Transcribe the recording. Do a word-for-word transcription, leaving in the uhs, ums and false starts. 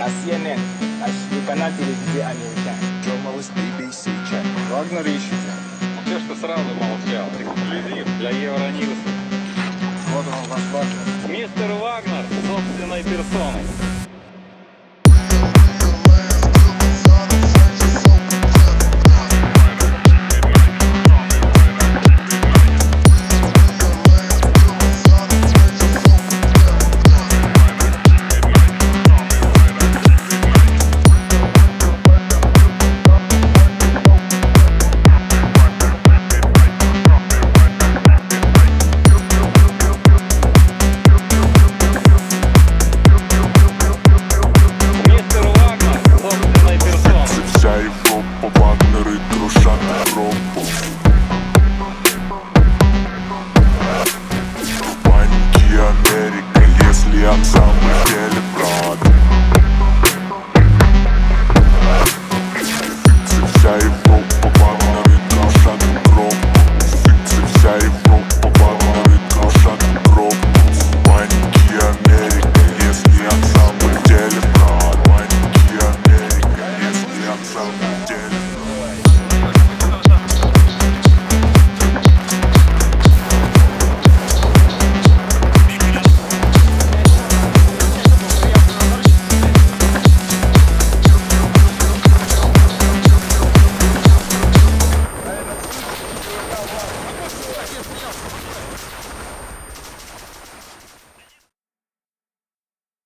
на си эн эн, на канал телевизии «Американ». Journalist би би си check. Вагнер ищете. Все, что сразу молчал. Эксклюзив для Евроньюса. Вот он, ваш Вагнер. Мистер Вагнер собственной персоной.